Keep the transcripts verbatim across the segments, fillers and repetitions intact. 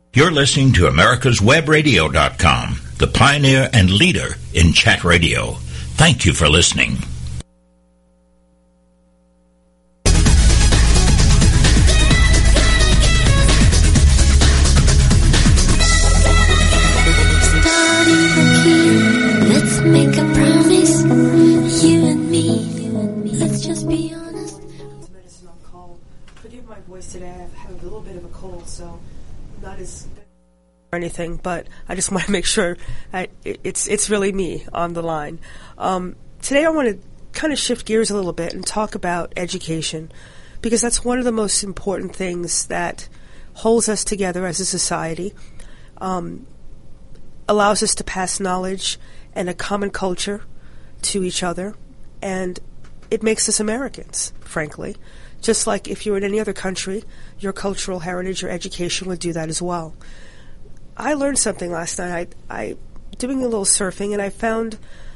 You're listening to Americas Web Radio dot com, the pioneer and leader in chat radio. Thank you for listening. Let's make a promise, you and me. Let's just be honest. Medicine on call. Forgive my voice today. I've had a little bit of a cold, so not as or anything. But I just want to make sure I, it, it's it's really me on the line. Um, today, I want to kind of shift gears a little bit and talk about education, because that's one of the most important things that holds us together as a society. Um, allows us to pass knowledge and a common culture to each other, and it makes us Americans, frankly. Just like if you were in any other country, your cultural heritage or education would do that as well. I learned something last night. I, I doing a little surfing, and I found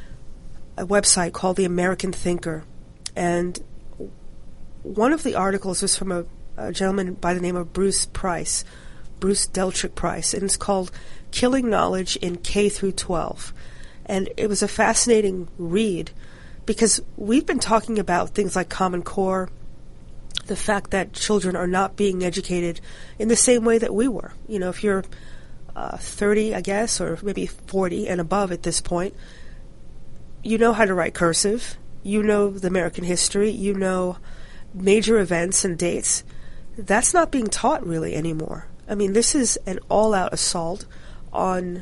a website called The American Thinker, and one of the articles was from a, a gentleman by the name of Bruce Price, Bruce Deltrick Price, and it's called Killing Knowledge in K through twelve. And it was a fascinating read, because we've been talking about things like Common Core, the fact that children are not being educated in the same way that we were. You know, if you're uh, thirty, I guess, or maybe forty and above at this point, you know how to write cursive, you know the American history, you know major events and dates. That's not being taught really anymore. I mean, this is an all-out assault on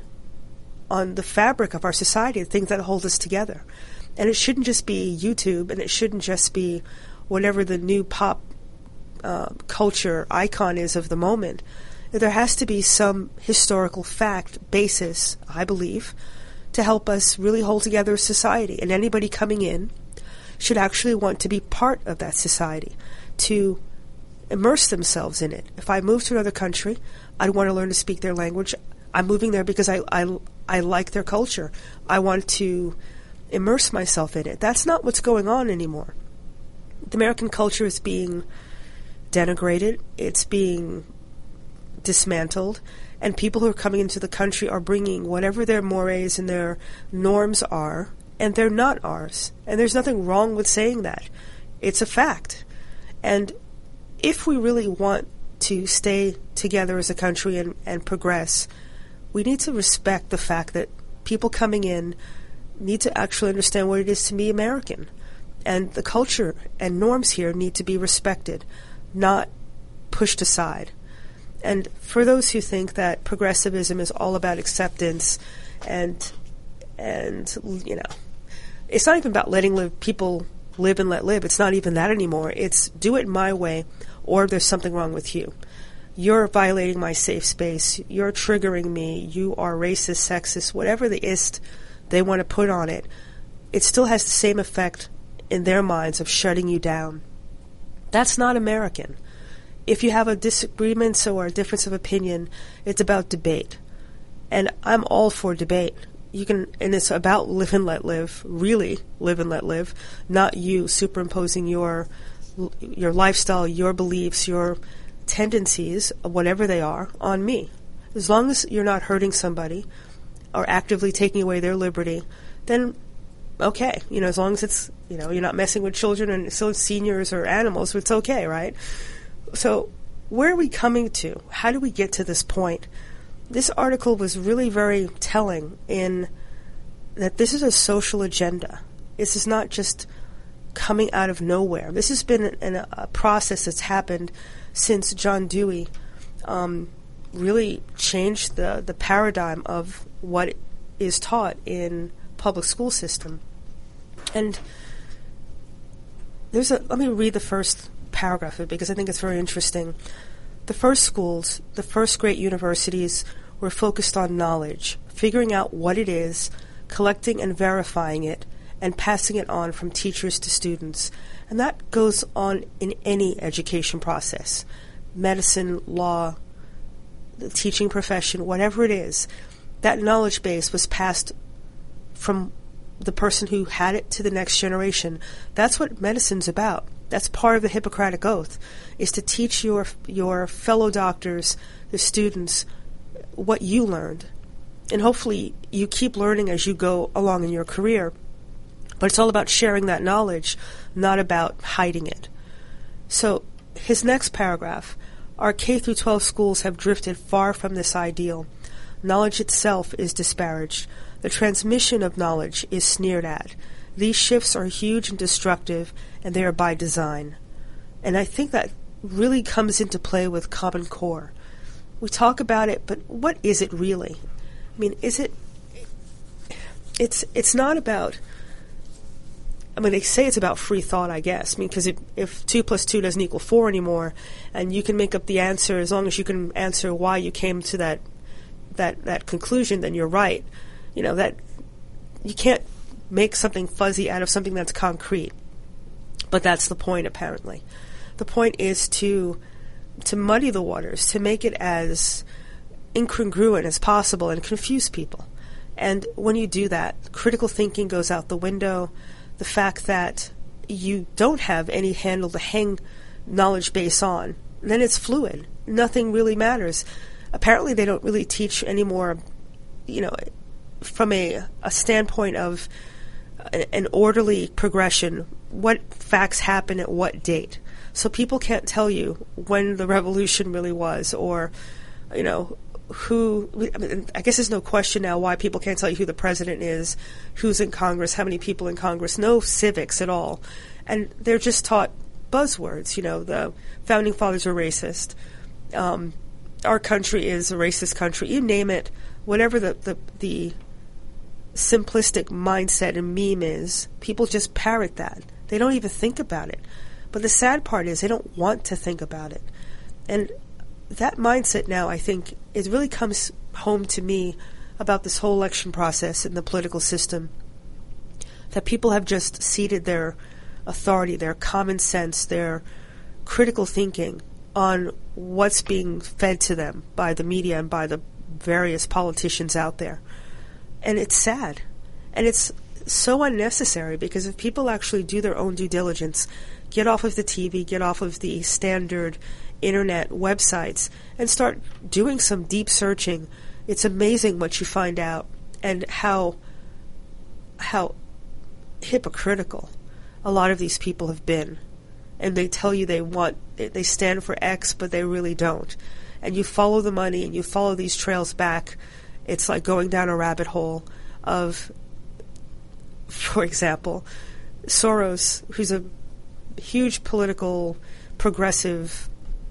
on the fabric of our society, the things that hold us together. And it shouldn't just be YouTube, and it shouldn't just be whatever the new pop uh, culture icon is of the moment. There has to be some historical fact basis, I believe, to help us really hold together a society. And anybody coming in should actually want to be part of that society, to immerse themselves in it. If I move to another country, I'd want to learn to speak their language. I'm moving there because I, I, I like their culture. I want to immerse myself in it. That's not what's going on anymore. The American culture is being denigrated. It's being dismantled. And people who are coming into the country are bringing whatever their mores and their norms are, and they're not ours. And there's nothing wrong with saying that. It's a fact. And if we really want to stay together as a country and, and progress, we need to respect the fact that people coming in need to actually understand what it is to be American. And the culture and norms here need to be respected, not pushed aside. And for those who think that progressivism is all about acceptance and, and you know, it's not even about letting live, people live and let live. It's not even that anymore. It's do it my way, or there's something wrong with you. You're violating my safe space. You're triggering me. You are racist, sexist, whatever the ist they want to put on it. It still has the same effect in their minds of shutting you down. That's not American. If you have a disagreement or a difference of opinion, it's about debate. And I'm all for debate. You can, and it's about live and let live, really live and let live, not you superimposing your your lifestyle, your beliefs, your tendencies, whatever they are, on me. As long as you're not hurting somebody or actively taking away their liberty, then okay. You know, as long as it's, you know, you're not messing with children and so seniors or animals, it's okay, right? So where are we coming to? How do we get to this point? This article was really very telling in that this is a social agenda. This is not just coming out of nowhere. This has been an, an, a process that's happened since John Dewey um, really changed the, the paradigm of what is taught in public school system. And there's a, let me read the first paragraph of it because I think it's very interesting. The first schools, the first great universities were focused on knowledge, figuring out what it is, collecting and verifying it, and passing it on from teachers to students. And that goes on in any education process, medicine, law, the teaching profession, whatever it is. That knowledge base was passed from the person who had it to the next generation. That's what medicine's about. That's part of the Hippocratic Oath, is to teach your your fellow doctors, the students, what you learned. And hopefully you keep learning as you go along in your career. But it's all about sharing that knowledge, not about hiding it. So his next paragraph, our K through twelve schools have drifted far from this ideal. Knowledge itself is disparaged. The transmission of knowledge is sneered at. These shifts are huge and destructive, and they are by design. And I think that really comes into play with Common Core. We talk about it, but what is it really? I mean, is it... It's it's not about... I mean, they say it's about free thought, I guess. I mean, because if, if two plus two doesn't equal four anymore, and you can make up the answer as long as you can answer why you came to that that that conclusion, then you're right. You know, that you can't make something fuzzy out of something that's concrete. But that's the point, apparently. The point is to to muddy the waters, to make it as incongruent as possible and confuse people. And when you do that, critical thinking goes out the window. The fact that you don't have any handle to hang knowledge base on, then it's fluid. Nothing really matters. Apparently they don't really teach anymore, you know, from a, a standpoint of a, an orderly progression, what facts happen at what date. So people can't tell you when the revolution really was, or, you know, who, I mean, I guess there's no question now why people can't tell you who the president is, who's in Congress, how many people in Congress, no civics at all. And they're just taught buzzwords, you know, the founding fathers were racist, um, our country is a racist country, you name it, whatever the, the, the simplistic mindset and meme is, people just parrot that. They don't even think about it. But the sad part is they don't want to think about it. And that mindset now, I think, it really comes home to me about this whole election process and the political system, that people have just ceded their authority, their common sense, their critical thinking on what's being fed to them by the media and by the various politicians out there. And it's sad. And it's so unnecessary, because if people actually do their own due diligence, get off of the T V, get off of the standard internet websites, and start doing some deep searching, it's amazing what you find out, and how how hypocritical a lot of these people have been. And they tell you they want, they stand for X, but they really don't. And you follow the money, and you follow these trails back. It's like going down a rabbit hole of, for example, Soros, who's a huge political, progressive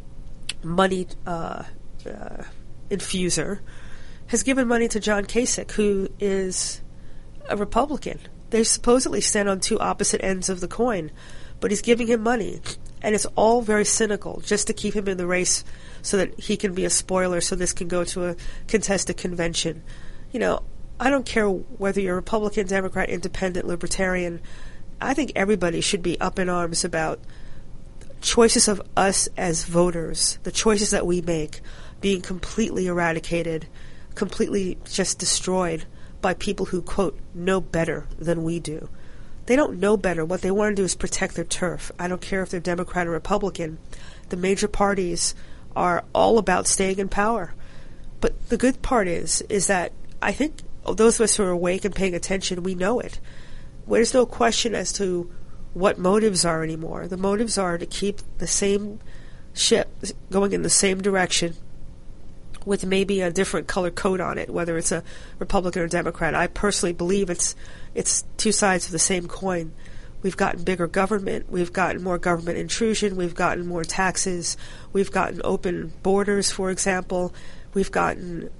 money uh, uh, infuser, has given money to John Kasich, who is a Republican. They supposedly stand on two opposite ends of the coin, but he's giving him money, and it's all very cynical, just to keep him in the race so that he can be a spoiler, so this can go to a contested convention. You know, I don't care whether you're Republican, Democrat, Independent, Libertarian. I think everybody should be up in arms about choices of us as voters, the choices that we make, being completely eradicated, completely just destroyed by people who, quote, know better than we do. They don't know better. What they want to do is protect their turf. I don't care if they're Democrat or Republican. The major parties are all about staying in power. But the good part is, is that I think those of us who are awake and paying attention, we know it. There's no question as to what motives are anymore. The motives are to keep the same ship going in the same direction with maybe a different color coat on it, whether it's a Republican or Democrat. I personally believe it's it's two sides of the same coin. We've gotten bigger government. We've gotten more government intrusion. We've gotten more taxes. We've gotten open borders, for example. We've gotten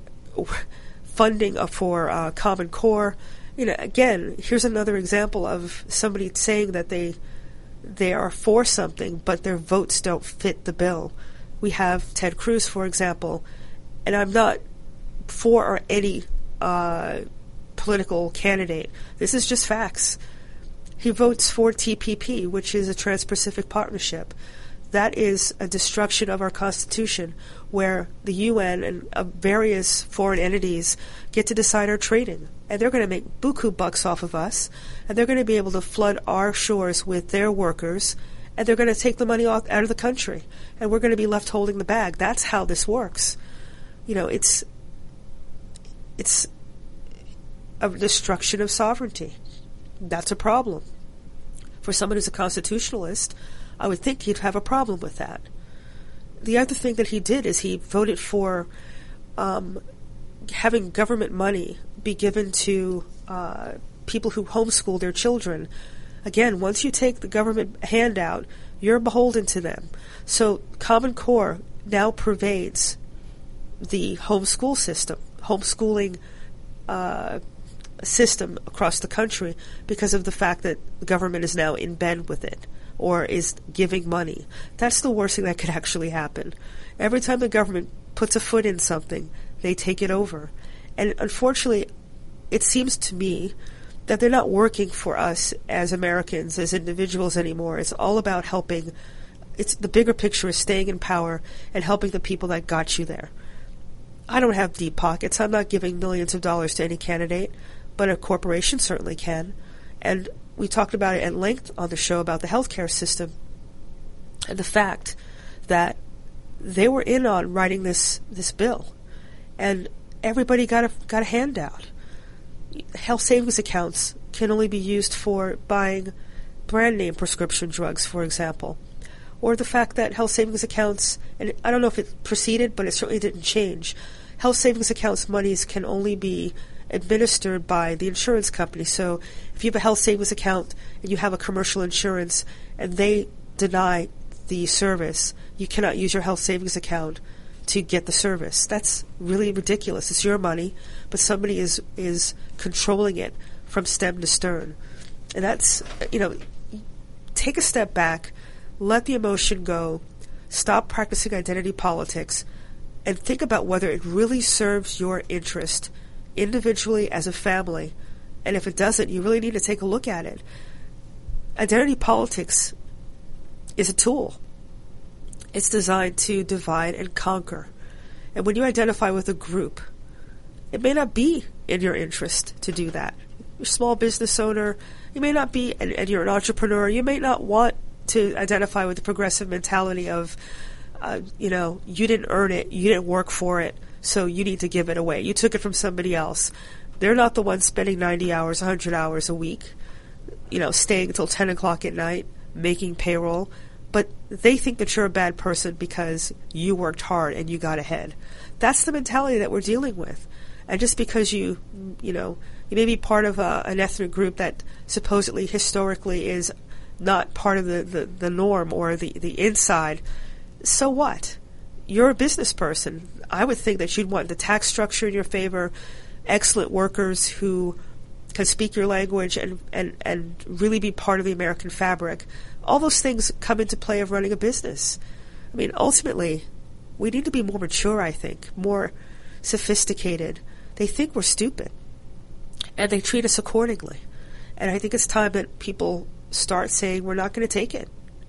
funding for uh, Common Core. You know, again, here's another example of somebody saying that they they are for something, but their votes don't fit the bill. We have Ted Cruz, for example, and I'm not for or any uh, political candidate. This is just facts. He votes for T P P, which is a Trans-Pacific Partnership. That is a destruction of our Constitution, where the U N and uh, various foreign entities get to decide our trading. And they're going to make buku bucks off of us, and they're going to be able to flood our shores with their workers, and they're going to take the money off, out of the country, and we're going to be left holding the bag. That's how this works. You know, it's it's a destruction of sovereignty. That's a problem. For someone who's a constitutionalist, I would think he'd have a problem with that. The other thing that he did is he voted for um, having government money be given to uh, people who homeschool their children. Again, once you take the government handout, you're beholden to them. So Common Core now pervades the homeschool system, homeschooling uh, system across the country because of the fact that the government is now in bed with it or is giving money. That's the worst thing that could actually happen. Every time the government puts a foot in something, they take it over. And unfortunately, it seems to me that they're not working for us as Americans, as individuals anymore. It's all about helping. It's the bigger picture is staying in power and helping the people that got you there. I don't have deep pockets. I'm not giving millions of dollars to any candidate, but a corporation certainly can. And we talked about it at length on the show about the healthcare system and the fact that they were in on writing this, this bill, and everybody got a got a handout. Health savings accounts can only be used for buying brand name prescription drugs, for example. Or the fact that health savings accounts, and I don't know if it proceeded, but it certainly didn't change, health savings accounts monies can only be administered by the insurance company. So if you have a health savings account and you have a commercial insurance and they deny the service, you cannot use your health savings account to get the service. That's really ridiculous. It's your money, but somebody is is controlling it from stem to stern. And that's, you know, take a step back, let the emotion go, stop practicing identity politics, and think about whether it really serves your interest individually as a family. And if it doesn't, you really need to take a look at it. Identity politics is a tool. It's designed to divide and conquer. And when you identify with a group, it may not be in your interest to do that. You're a small business owner, you may not be, and, and you're an entrepreneur, you may not want to identify with the progressive mentality of, uh, you know, you didn't earn it, you didn't work for it, so you need to give it away. You took it from somebody else. They're not the ones spending ninety hours, one hundred hours a week, you know, staying until ten o'clock at night, making payroll. But they think that you're a bad person because you worked hard and you got ahead. That's the mentality that we're dealing with. And just because you, you know, you may be part of a, an ethnic group that supposedly historically is not part of the, the, the norm or the, the inside, so what? You're a business person. I would think that you'd want the tax structure in your favor, excellent workers who can speak your language and, and, and really be part of the American fabric. All those things come into play of running a business. I mean, ultimately, we need to be more mature, I think, more sophisticated. They think we're stupid, and they treat us accordingly. And I think it's time that people start saying we're not going to take it.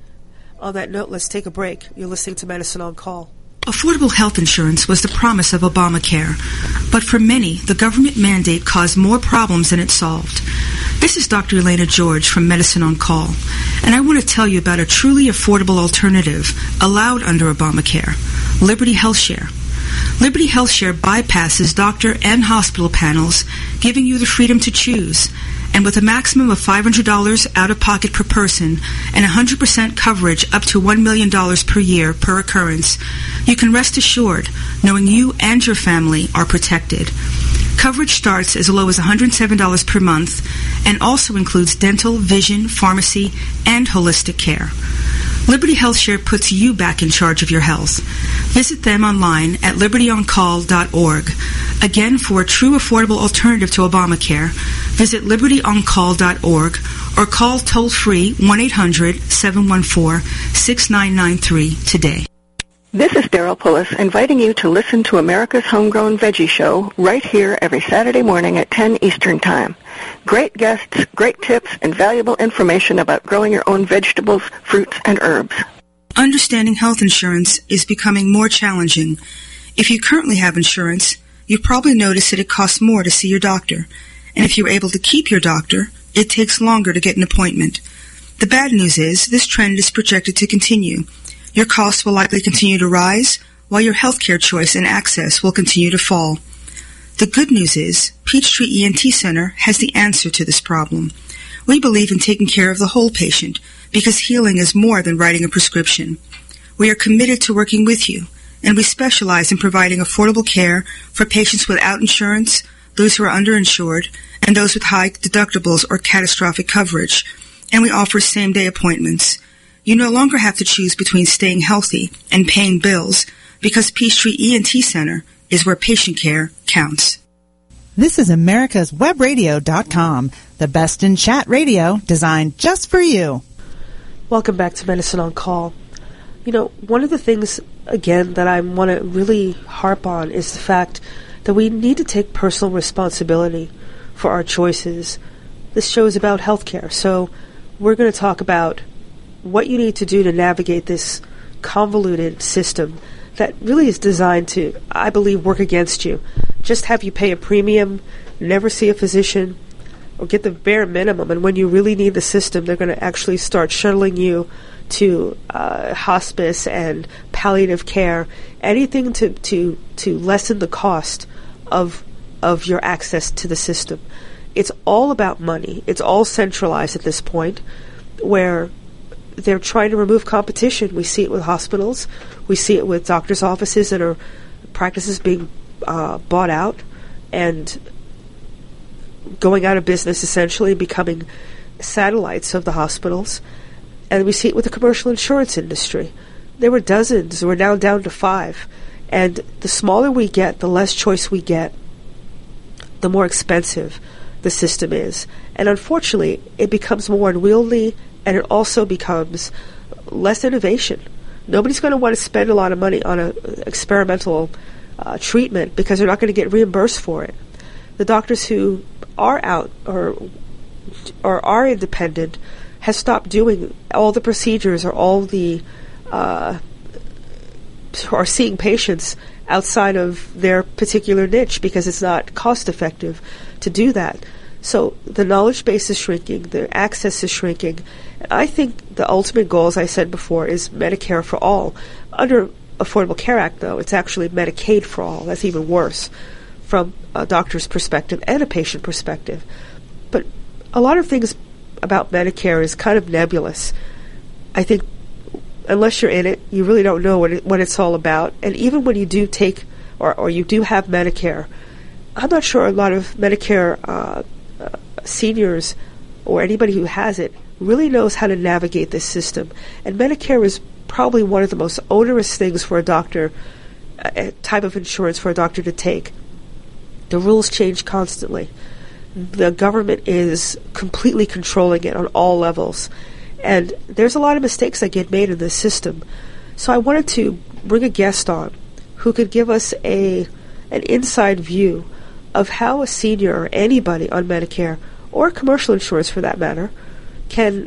On that note, let's take a break. You're listening to Medicine on Call. Affordable health insurance was the promise of Obamacare, but for many, the government mandate caused more problems than it solved. This is Doctor Elena George from Medicine on Call, and I want to tell you about a truly affordable alternative allowed under Obamacare, Liberty HealthShare. Liberty HealthShare bypasses doctor and hospital panels, giving you the freedom to choose. And with a maximum of five hundred dollars out-of-pocket per person and one hundred percent coverage up to one million dollars per year per occurrence, you can rest assured knowing you and your family are protected. Coverage starts as low as one hundred seven dollars per month and also includes dental, vision, pharmacy, and holistic care. Liberty HealthShare puts you back in charge of your health. Visit them online at liberty on call dot org. Again, for a true affordable alternative to Obamacare, visit liberty on call dot org or call toll-free one eight hundred seven one four six nine nine three today. This is Daryl Pullis inviting you to listen to America's Homegrown Veggie Show right here every Saturday morning at ten Eastern Time. Great guests, great tips, and valuable information about growing your own vegetables, fruits, and herbs. Understanding health insurance is becoming more challenging. If you currently have insurance, you've probably noticed that it costs more to see your doctor. And if you're able to keep your doctor, it takes longer to get an appointment. The bad news is this trend is projected to continue. Your costs will likely continue to rise, while your healthcare choice and access will continue to fall. The good news is Peachtree E N T Center has the answer to this problem. We believe in taking care of the whole patient because healing is more than writing a prescription. We are committed to working with you, and we specialize in providing affordable care for patients without insurance, those who are underinsured, and those with high deductibles or catastrophic coverage. And we offer same-day appointments. You no longer have to choose between staying healthy and paying bills because Peachtree E N T Center is where patient care counts. This is America's Web Radio dot com, the best in chat radio designed just for you. Welcome back to Medicine on Call. You know, one of the things, again, that I want to really harp on is the fact that we need to take personal responsibility for our choices. This show is about healthcare, so we're going to talk about what you need to do to navigate this convoluted system that really is designed to, I believe, work against you. Just have you pay a premium, never see a physician, or get the bare minimum, and when you really need the system, they're going to actually start shuttling you to uh, hospice and palliative care, anything to, to, to lessen the cost of of your access to the system. It's all about money. It's all centralized at this point, where they're trying to remove competition. We see it with hospitals. We see it with doctors' offices that are practices being uh, bought out and going out of business, essentially becoming satellites of the hospitals. And we see it with the commercial insurance industry. There were dozens. We're now down to five. And the smaller we get, the less choice we get, the more expensive the system is. And unfortunately, it becomes more unwieldy, and it also becomes less innovation. Nobody's going to want to spend a lot of money on an experimental uh, treatment because they're not going to get reimbursed for it. The doctors who are out or or are independent has stopped doing all the procedures or all the uh, or seeing patients outside of their particular niche because it's not cost effective to do that. So the knowledge base is shrinking, the access is shrinking. I think the ultimate goal, as I said before, is Medicare for all. Under Affordable Care Act, though, it's actually Medicaid for all. That's even worse from a doctor's perspective and a patient perspective. But a lot of things about Medicare is kind of nebulous. I think unless you're in it, you really don't know what it, what it's all about. And even when you do take or, or you do have Medicare, I'm not sure a lot of Medicare uh, uh, seniors or anybody who has it really knows how to navigate this system. And Medicare is probably one of the most onerous things for a doctor, a type of insurance for a doctor to take. The rules change constantly. The government is completely controlling it on all levels. And there's a lot of mistakes that get made in this system. So I wanted to bring a guest on who could give us a an inside view of how a senior or anybody on Medicare, or commercial insurance for that matter, can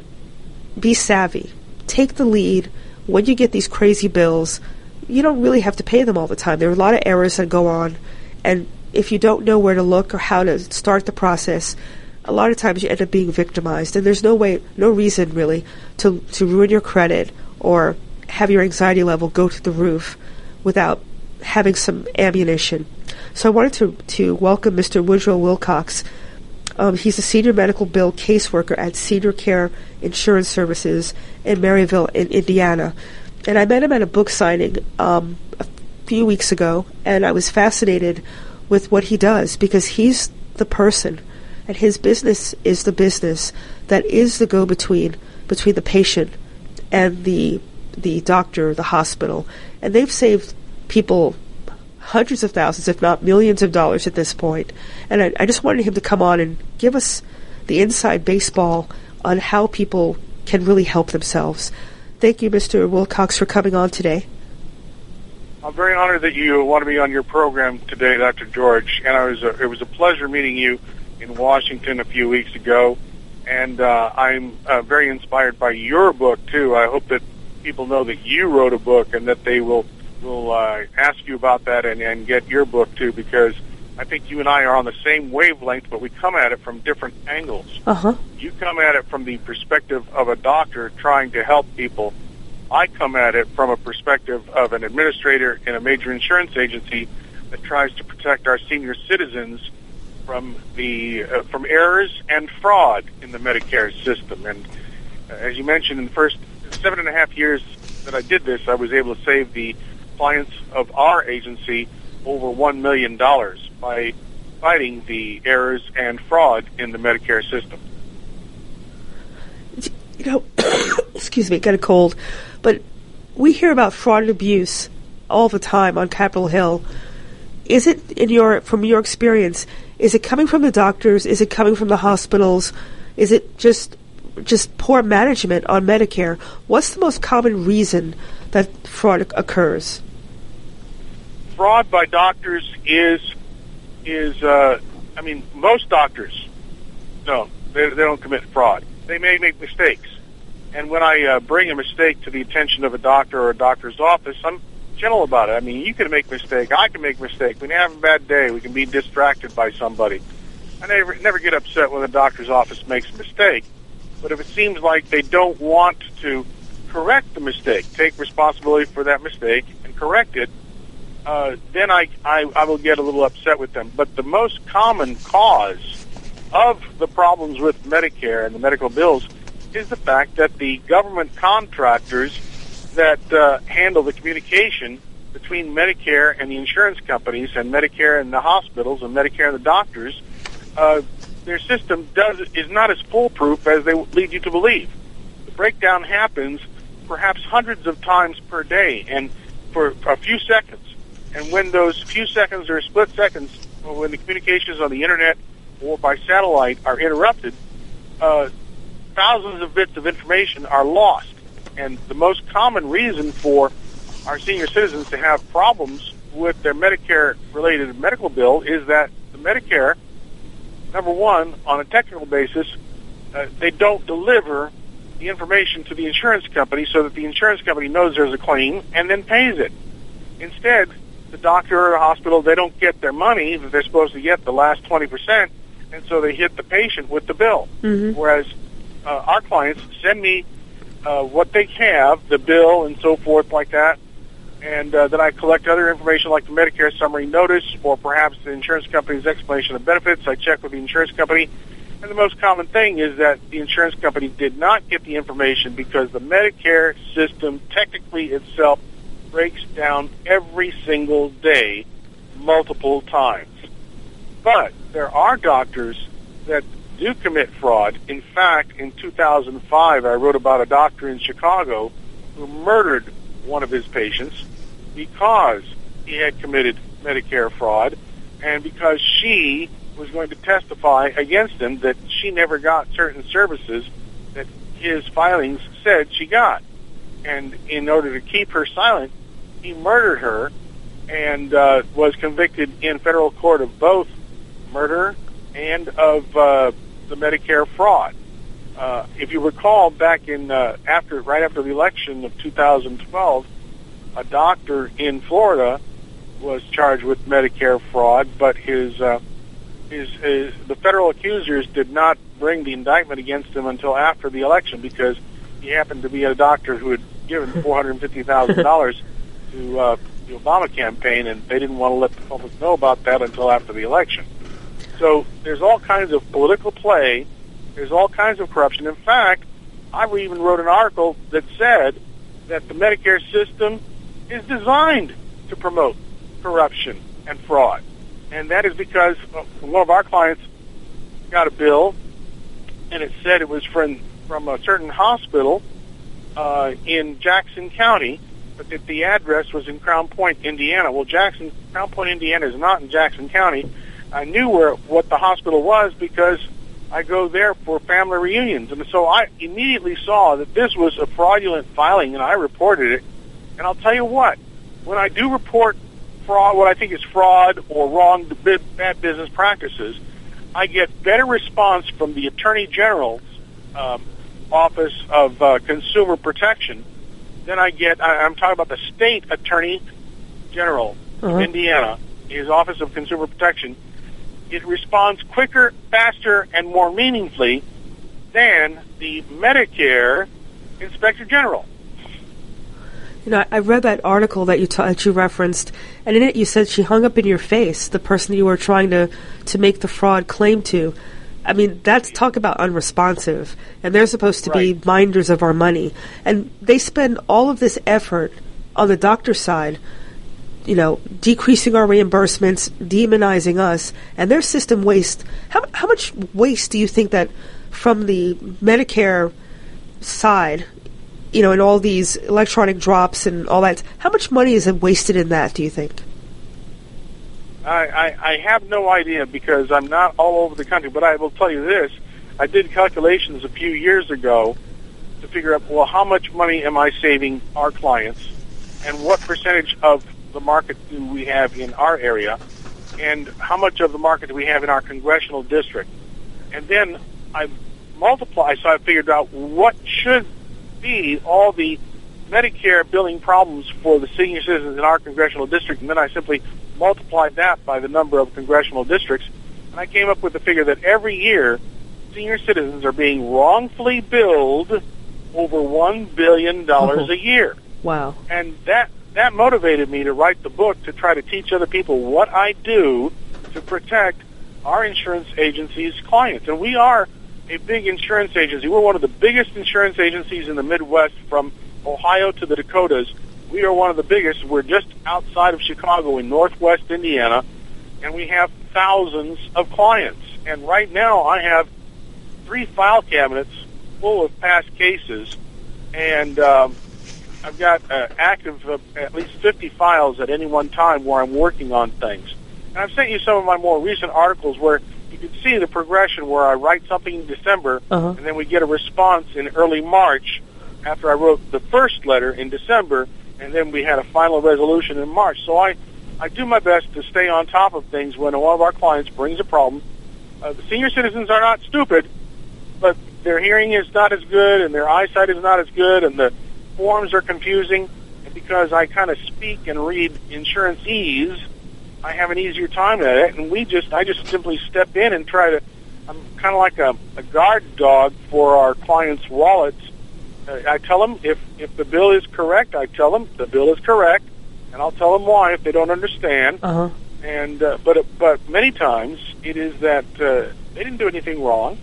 be savvy, take the lead. When you get these crazy bills, you don't really have to pay them all the time. There are a lot of errors that go on, and if you don't know where to look or how to start the process, a lot of times you end up being victimized, and there's no way, no reason really to, to ruin your credit or have your anxiety level go to the roof without having some ammunition. So I wanted to, to welcome Mister Woodrow Wilcox. Um, he's a senior medical bill caseworker at Senior Care Insurance Services in Maryville, in Indiana. And I met him at a book signing um, a few weeks ago, and I was fascinated with what he does because he's the person, and his business is the business that is the go-between between the patient and the the doctor, the hospital. And they've saved people hundreds of thousands, if not millions of dollars at this point. And I, I just wanted him to come on and give us the inside baseball on how people can really help themselves. Thank you, Mister Wilcox, for coming on today. I'm very honored that you want to be on your program today, Doctor George. And I was a, it was a pleasure meeting you in Washington a few weeks ago. And uh, I'm uh, very inspired by your book, too. I hope that people know that you wrote a book and that they will will uh, ask you about that and, and get your book, too, because I think you and I are on the same wavelength, but we come at it from different angles. Uh-huh. You come at it from the perspective of a doctor trying to help people. I come at it from a perspective of an administrator in a major insurance agency that tries to protect our senior citizens from the uh, from errors and fraud in the Medicare system. And uh, as you mentioned, in the first seven and a half years that I did this, I was able to save the clients of our agency over one million dollars by fighting the errors and fraud in the Medicare system. You know, excuse me, got a cold, but we hear about fraud and abuse all the time on Capitol Hill. Is it, in your from your experience, is it coming from the doctors? Is it coming from the hospitals? Is it just just poor management on Medicare? What's the most common reason that fraud occurs? Fraud by doctors is is uh, I mean, most doctors, no, they, they don't commit fraud. They may make mistakes, and when I uh, bring a mistake to the attention of a doctor or a doctor's office, I'm gentle about it. I mean, you can make a mistake. I can make a mistake. We can have a bad day. We can be distracted by somebody. I never never get upset when the doctor's office makes a mistake. But if it seems like they don't want to correct the mistake, take responsibility for that mistake and correct it, uh, then I, I, I will get a little upset with them. But the most common cause of the problems with Medicare and the medical bills is the fact that the government contractors that uh, handle the communication between Medicare and the insurance companies and Medicare and the hospitals and Medicare and the doctors, uh, their system does is not as foolproof as they lead you to believe. The breakdown happens perhaps hundreds of times per day and for a few seconds. And when those few seconds or split seconds, when the communications on the internet or by satellite are interrupted, uh, thousands of bits of information are lost. And the most common reason for our senior citizens to have problems with their Medicare-related medical bill is that the Medicare, number one, on a technical basis, uh, they don't deliver the information to the insurance company so that the insurance company knows there's a claim and then pays it. Instead, the doctor or the hospital, they don't get their money that they're supposed to get, the last twenty percent, and so they hit the patient with the bill. Mm-hmm. Whereas uh, our clients send me Uh, what they have, the bill and so forth like that, and uh, then I collect other information like the Medicare summary notice or perhaps the insurance company's explanation of benefits. I check with the insurance company, and the most common thing is that the insurance company did not get the information because the Medicare system technically itself breaks down every single day multiple times. But there are doctors that do commit fraud. In fact, in two thousand five, I wrote about a doctor in Chicago who murdered one of his patients because he had committed Medicare fraud and because she was going to testify against him that she never got certain services that his filings said she got. And in order to keep her silent, he murdered her and uh, was convicted in federal court of both murder and of uh, the Medicare fraud. Uh, if you recall, back in uh, after right after the election of two thousand twelve, a doctor in Florida was charged with Medicare fraud, but his uh, his, his the federal accusers did not bring the indictment against him until after the election because he happened to be a doctor who had given four hundred fifty thousand dollars to uh, the Obama campaign, and they didn't want to let the public know about that until after the election. So there's all kinds of political play. There's all kinds of corruption. In fact, I even wrote an article that said that the Medicare system is designed to promote corruption and fraud. And that is because one of our clients got a bill, and it said it was from, from a certain hospital uh, in Jackson County, but that the address was in Crown Point, Indiana. Well, Jackson, Crown Point, Indiana is not in Jackson County. I knew where what the hospital was because I go there for family reunions. And so I immediately saw that this was a fraudulent filing, and I reported it. And I'll tell you what, when I do report fraud, what I think is fraud or wrong, bad business practices, I get better response from the Attorney General's um, Office of uh, Consumer Protection than I get, I, I'm talking about the State Attorney General uh-huh. of Indiana, his Office of Consumer Protection. It responds quicker, faster, and more meaningfully than the Medicare Inspector General. You know, I, I read that article that you ta- that you referenced, and in it you said she hung up in your face the person you were trying to, to make the fraud claim to. I mean, that's talk about unresponsive, and they're supposed to Right. be minders of our money, and they spend all of this effort on the doctor's side, you know, decreasing our reimbursements, demonizing us, and their system waste. How how much waste do you think that from the Medicare side, you know, and all these electronic drops and all that, how much money is wasted in that, do you think? I, I, I have no idea because I'm not all over the country, but I will tell you this. I did calculations a few years ago to figure out, well, how much money am I saving our clients and what percentage of the market do we have in our area and how much of the market do we have in our congressional district. And then I multiplied, so I figured out what should be all the Medicare billing problems for the senior citizens in our congressional district, and then I simply multiplied that by the number of congressional districts, and I came up with the figure that every year senior citizens are being wrongfully billed over one billion dollars Oh. a year. Wow. And that, that motivated me to write the book to try to teach other people what I do to protect our insurance agency's clients. And we are a big insurance agency. We're one of the biggest insurance agencies in the Midwest, from Ohio to the Dakotas. We are one of the biggest. We're just outside of Chicago in northwest Indiana, and we have thousands of clients. And right now I have three file cabinets full of past cases, and um, I've got uh, active uh, at least fifty files at any one time where I'm working on things. And I've sent you some of my more recent articles where you can see the progression where I write something in December, Uh-huh. and then we get a response in early March after I wrote the first letter in December, and then we had a final resolution in March. So I, I do my best to stay on top of things when one of our clients brings a problem. Uh, the senior citizens are not stupid, but their hearing is not as good, and their eyesight is not as good, and the forms are confusing. And because I kind of speak and read insurance-ese, I have an easier time at it, and we just, I just simply step in and try to, I'm kind of like a, a guard dog for our clients' wallets. Uh, I tell them if, if the bill is correct, I tell them the bill is correct, and I'll tell them why if they don't understand. Uh-huh. And uh, but but many times it is that uh, they didn't do anything wrong,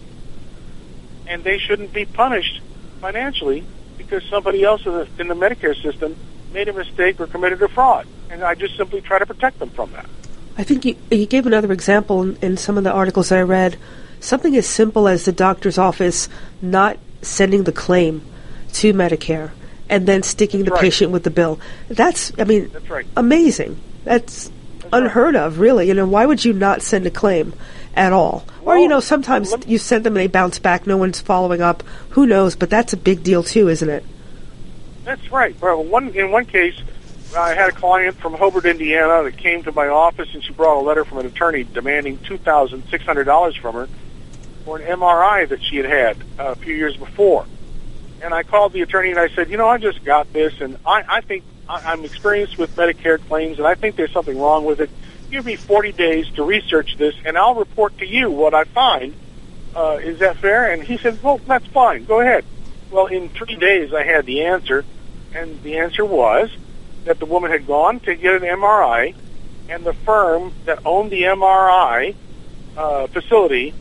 and they shouldn't be punished financially because somebody else in the, in the Medicare system made a mistake or committed a fraud. And I just simply try to protect them from that. I think you, you gave another example in, in some of the articles that I read. Something as simple as the doctor's office not sending the claim to Medicare and then sticking That's the right. patient with the bill. That's, I mean, That's right. amazing. That's, That's unheard right. of, really. You know, why would you not send a claim at all? Well, or, you know, sometimes let me- you send them and they bounce back. No one's following up. Who knows? But that's a big deal, too, isn't it? That's right. Well, one in one case, I had a client from Hobart, Indiana, that came to my office, and she brought a letter from an attorney demanding two thousand six hundred dollars from her for an M R I that she had had uh, a few years before. And I called the attorney and I said, you know, I just got this, and I, I think I, I'm experienced with Medicare claims, and I think there's something wrong with it. Give me forty days to research this, and I'll report to you what I find. Uh, is that fair? And he said, well, that's fine. Go ahead. Well, in three days I had the answer, and the answer was that the woman had gone to get an M R I, and the firm that owned the M R I uh, facility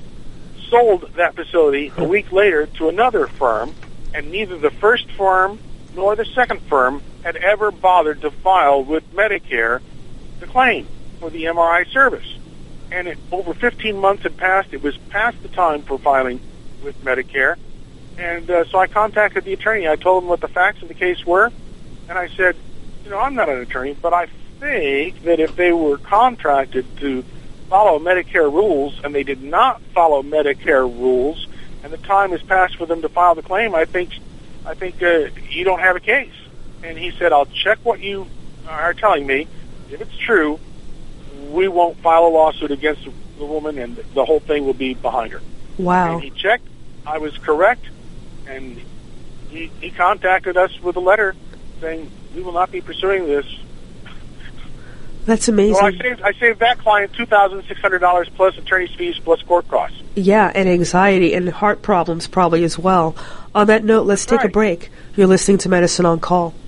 sold that facility a week later to another firm, and neither the first firm nor the second firm had ever bothered to file with Medicare the claim for the M R I service. And it, over fifteen months had passed. It was past the time for filing with Medicare. And uh, so I contacted the attorney. I told him what the facts of the case were, and I said, you know, I'm not an attorney, but I think that if they were contracted to follow Medicare rules and they did not follow Medicare rules, and the time has passed for them to file the claim, I think, I think uh, you don't have a case. And he said, I'll check what you are telling me. If it's true, we won't file a lawsuit against the woman, and the whole thing will be behind her. Wow. And he checked. I was correct, and he, he contacted us with a letter saying we will not be pursuing this. That's amazing. So I saved I saved that client two thousand six hundred dollars plus attorney's fees plus court costs. Yeah, and anxiety and heart problems probably as well. On that note, let's take a Right. break. You're listening to Medicine on Call.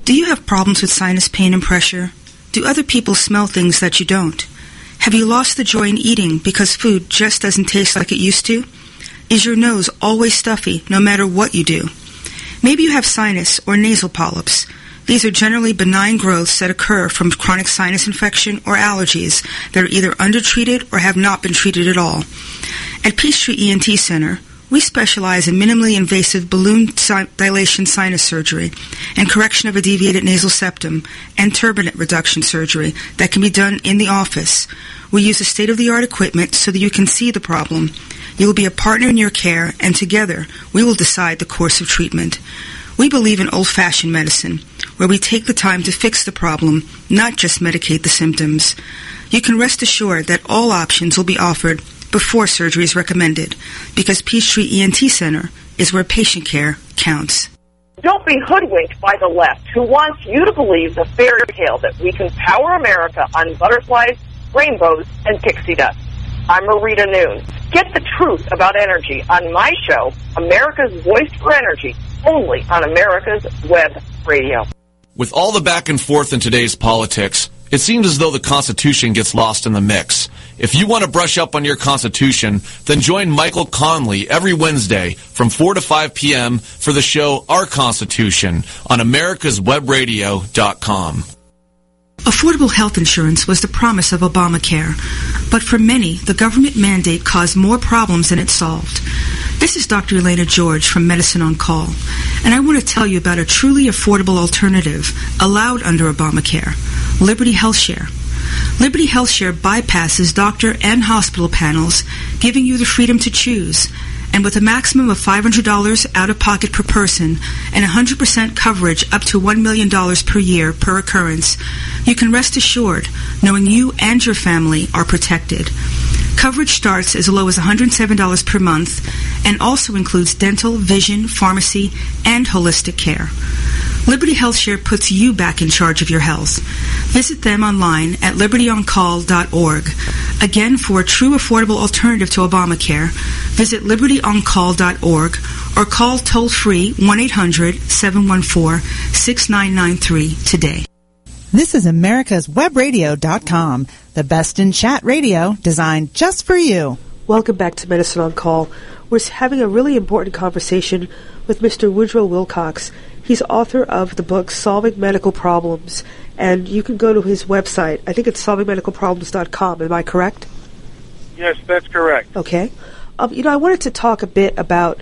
Do you have problems with sinus pain and pressure? Do other people smell things that you don't? Have you lost the joy in eating because food just doesn't taste like it used to? Is your nose always stuffy no matter what you do? Maybe you have sinus or nasal polyps. These are generally benign growths that occur from chronic sinus infection or allergies that are either undertreated or have not been treated at all. At Peachtree E N T Center, we specialize in minimally invasive balloon si- dilation sinus surgery and correction of a deviated nasal septum and turbinate reduction surgery that can be done in the office. We use a state-of-the-art equipment so that you can see the problem. You will be a partner in your care, and together we will decide the course of treatment. We believe in old-fashioned medicine, where we take the time to fix the problem, not just medicate the symptoms. You can rest assured that all options will be offered before surgery is recommended, because Peachtree E N T Center is where patient care counts. Don't be hoodwinked by the left, who wants you to believe the fairy tale that we can power America on butterflies, rainbows, and pixie dust. I'm Marita Noon. Get the truth about energy on my show, America's Voice for Energy, only on America's Web Radio. With all the back and forth in today's politics, it seems as though the Constitution gets lost in the mix. If you want to brush up on your Constitution, then join Michael Conley every Wednesday from four to five p.m. for the show Our Constitution on americas web radio dot com. Affordable health insurance was the promise of Obamacare, but for many, the government mandate caused more problems than it solved. This is Doctor Elena George from Medicine on Call, and I want to tell you about a truly affordable alternative allowed under Obamacare, Liberty HealthShare. Liberty HealthShare bypasses doctor and hospital panels, giving you the freedom to choose. And with a maximum of five hundred dollars out-of-pocket per person and one hundred percent coverage up to one million dollars per year per occurrence, you can rest assured knowing you and your family are protected. Coverage starts as low as one hundred seven dollars per month and also includes dental, vision, pharmacy, and holistic care. Liberty HealthShare puts you back in charge of your health. Visit them online at liberty on call dot org. Again, for a true affordable alternative to Obamacare, visit liberty on call dot org or call toll-free one eight hundred seven one four six nine nine three today. This is americas web radio dot com, the best in chat radio designed just for you. Welcome back to Medicine on Call. We're having a really important conversation with Mister Woodrow Wilcox. He's author of the book Solving Medical Problems, and you can go to his website. I think it's solving medical problems dot com. Am I correct? Yes, that's correct. Okay. Um, you know, I wanted to talk a bit about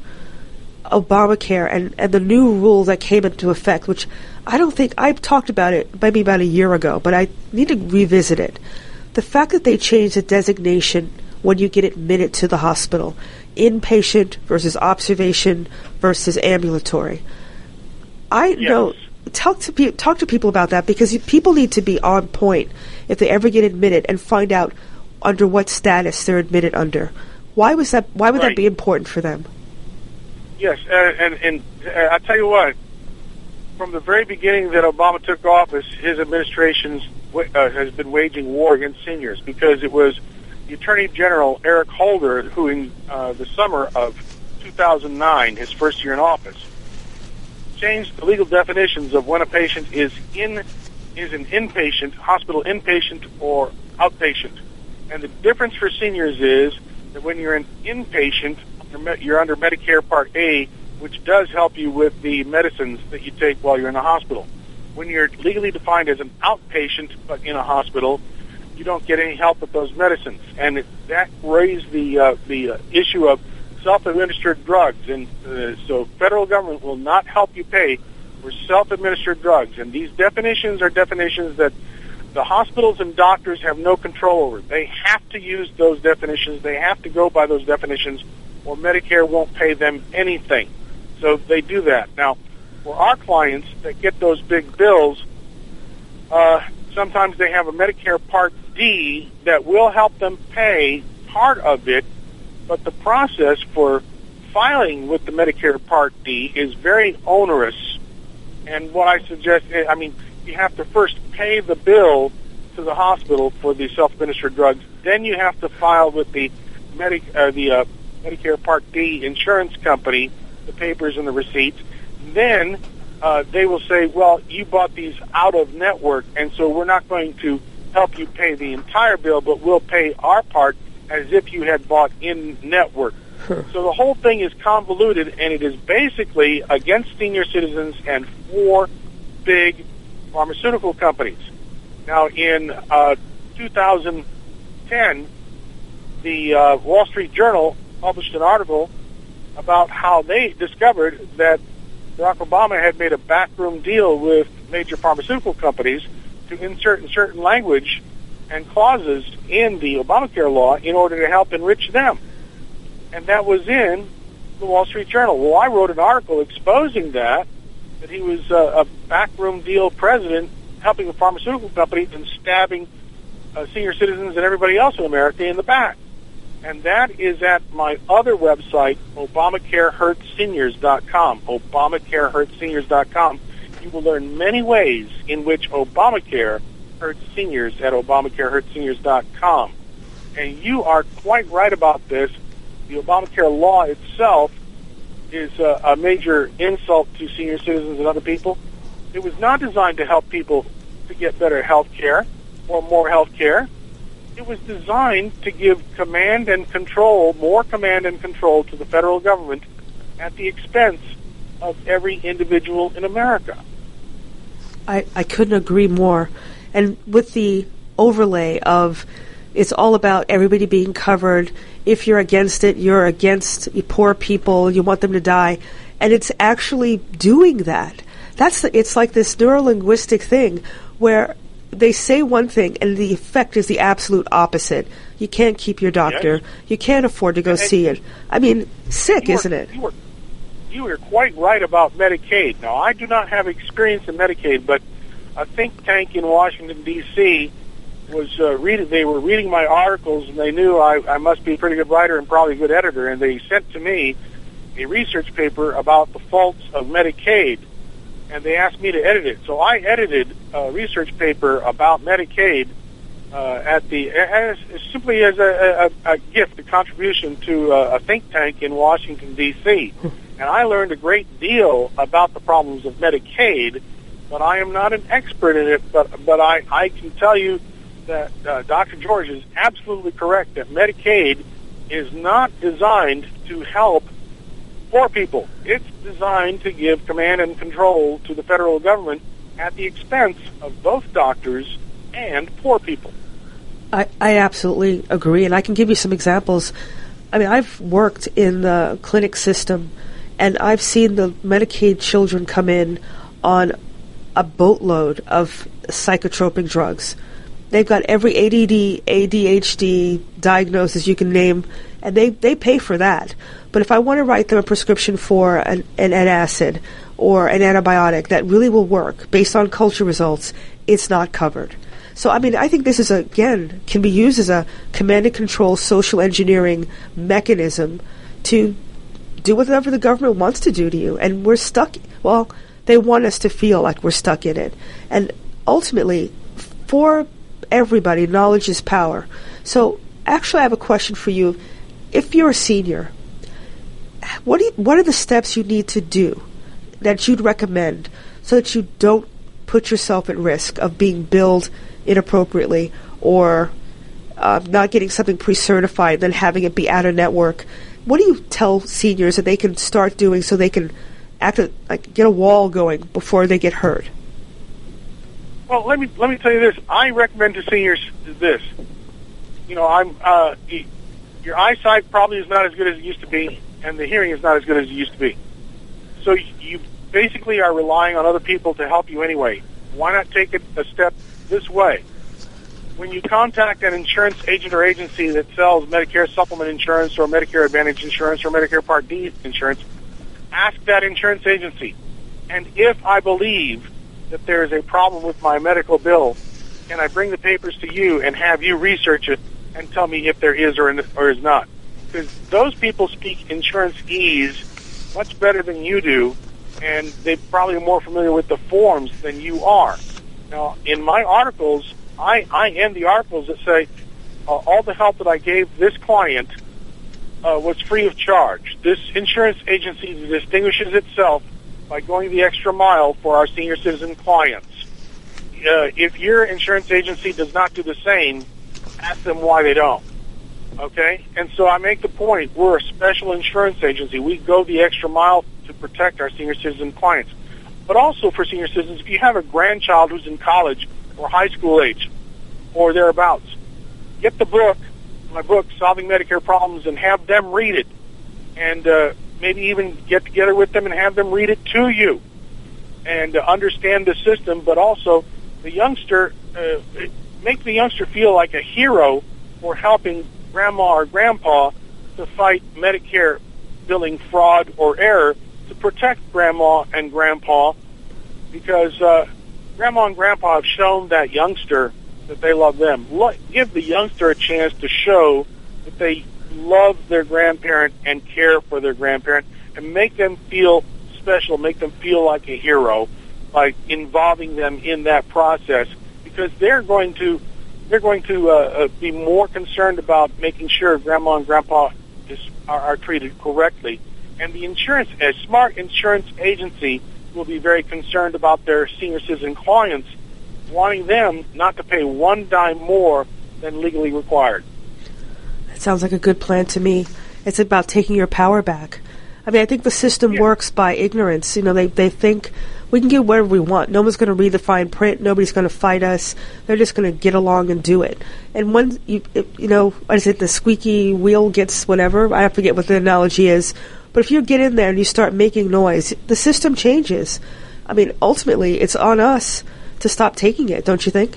Obamacare and, and the new rule that came into effect, which I don't think, I've talked about it maybe about a year ago, but I need to revisit it. The fact that they changed the designation when you get admitted to the hospital, inpatient versus observation versus ambulatory. I yes. know, talk to, pe- talk to people about that, because people need to be on point if they ever get admitted and find out under what status they're admitted under. Why was that? Why would right. that be important for them? Yes, uh, and, and uh, I tell you what, from the very beginning that Obama took office, his administration uh, has been waging war against seniors, because it was the Attorney General, Eric Holder, who in uh, the summer of two thousand nine, his first year in office, changed the legal definitions of when a patient is in is an inpatient, hospital inpatient, or outpatient. And the difference for seniors is that when you're an inpatient, you're under Medicare Part A, which does help you with the medicines that you take while you're in the hospital. When you're legally defined as an outpatient but in a hospital, you don't get any help with those medicines. And it, that raised the uh, the uh, issue of self-administered drugs. And uh, so federal government will not help you pay for self-administered drugs. And these definitions are definitions that the hospitals and doctors have no control over. They have to use those definitions. They have to go by those definitions, or Medicare won't pay them anything. So they do that. Now, for our clients that get those big bills, uh, sometimes they have a Medicare Part D that will help them pay part of it, but the process for filing with the Medicare Part D is very onerous. And what I suggest, I mean, you have to first pay the bill to the hospital for the self-administered drugs. Then you have to file with the Medi- uh, the uh, Medicare Part D insurance company the papers and the receipts. Then uh, they will say, well, you bought these out of network, and so we're not going to help you pay the entire bill, but we'll pay our part as if you had bought in network. Huh. So the whole thing is convoluted, and it is basically against senior citizens and for big pharmaceutical companies. Now, in uh, two thousand ten, the uh, Wall Street Journal published an article about how they discovered that Barack Obama had made a backroom deal with major pharmaceutical companies to insert in certain language and clauses in the Obamacare law in order to help enrich them. And that was in the Wall Street Journal. Well, I wrote an article exposing that, that he was uh, a backroom deal president helping a pharmaceutical company and stabbing uh, senior citizens and everybody else in America in the back. And that is at my other website, Obamacare Hurts Seniors dot com, Obamacare Hurts Seniors dot com. You will learn many ways in which Obamacare hurts seniors at Obamacare Hurts Seniors dot com. And you are quite right about this. The Obamacare law itself is a, a major insult to senior citizens and other people. It was not designed to help people to get better health care or more health care. It was designed to give command and control, more command and control to the federal government at the expense of every individual in America. I, I couldn't agree more. And with the overlay of it's all about everybody being covered. If you're against it, you're against poor people, you want them to die. And it's actually doing that. That's the, it's like this neurolinguistic thing where they say one thing and the effect is the absolute opposite. You can't keep your doctor. Yes. You can't afford to go and see it. I mean, sick, you isn't were, it? You were, you were quite right about Medicaid. Now, I do not have experience in Medicaid, but a think tank in Washington, D C was uh, reading, they were reading my articles, and they knew I, I must be a pretty good writer and probably a good editor, and they sent to me a research paper about the faults of Medicaid, and they asked me to edit it. So I edited a research paper about Medicaid uh, at the as, simply as a, a, a gift, a contribution to a, a think tank in Washington, D C And I learned a great deal about the problems of Medicaid, but I am not an expert in it. But but I, I can tell you that uh, Doctor George is absolutely correct that Medicaid is not designed to help poor people. It's designed to give command and control to the federal government at the expense of both doctors and poor people. I, I absolutely agree, and I can give you some examples. I mean, I've worked in the clinic system, and I've seen the Medicaid children come in on a boatload of psychotropic drugs. They've got every A D D, A D H D diagnosis you can name, and they, they pay for that. But if I want to write them a prescription for an, an antacid or an antibiotic that really will work based on culture results, it's not covered. So, I mean, I think this is, a, again, can be used as a command and control social engineering mechanism to do whatever the government wants to do to you. And we're stuck, well, they want us to feel like we're stuck in it. And ultimately, for everybody, knowledge is power. So, actually, I have a question for you. If you're a senior, what do you, what are the steps you need to do that you'd recommend so that you don't put yourself at risk of being billed inappropriately or uh, not getting something pre-certified and then having it be out of network? What do you tell seniors that they can start doing so they can act like get a wall going before they get hurt? Well, let me let me tell you this. I recommend to seniors this. You know, I'm uh, your eyesight probably is not as good as it used to be, and the hearing is not as good as it used to be. So you basically are relying on other people to help you anyway. Why not take it a step this way? When you contact an insurance agent or agency that sells Medicare supplement insurance or Medicare Advantage insurance or Medicare Part D insurance, ask that insurance agency. And if I believe that there is a problem with my medical bill, can I bring the papers to you and have you research it and tell me if there is or, in, or is not? Because those people speak insurance-ese much better than you do, and they probably are more familiar with the forms than you are. Now, in my articles, I, I end the articles that say, uh, all the help that I gave this client uh, was free of charge. This insurance agency distinguishes itself by going the extra mile for our senior citizen clients. Uh, if your insurance agency does not do the same, ask them why they don't. Okay? And so I make the point, we're a special insurance agency. We go the extra mile to protect our senior citizen clients. But also for senior citizens, if you have a grandchild who's in college or high school age or thereabouts, get the book, my book, Solving Medicare Problems, and have them read it. And uh, maybe even get together with them and have them read it to you and uh, understand the system, but also the youngster, uh, make the youngster feel like a hero for helping grandma or grandpa to fight Medicare billing fraud or error to protect grandma and grandpa, because uh, grandma and grandpa have shown that youngster that they love them. Lo- give the youngster a chance to show that they love their grandparent and care for their grandparent, and make them feel special, make them feel like a hero by involving them in that process, because they're going to they're going to uh, uh, be more concerned about making sure grandma and grandpa is, are, are treated correctly. And the insurance, a smart insurance agency will be very concerned about their senior citizen clients, wanting them not to pay one dime more than legally required. That sounds like a good plan to me. It's about taking your power back. I mean, I think the system yeah. works by ignorance. You know, they they think we can get whatever we want. No one's going to read the fine print. Nobody's going to fight us. They're just going to get along and do it. And when you you know, what is it? The squeaky wheel gets whatever. I forget what the analogy is. But if you get in there and you start making noise, the system changes. I mean, ultimately, it's on us to stop taking it. Don't you think?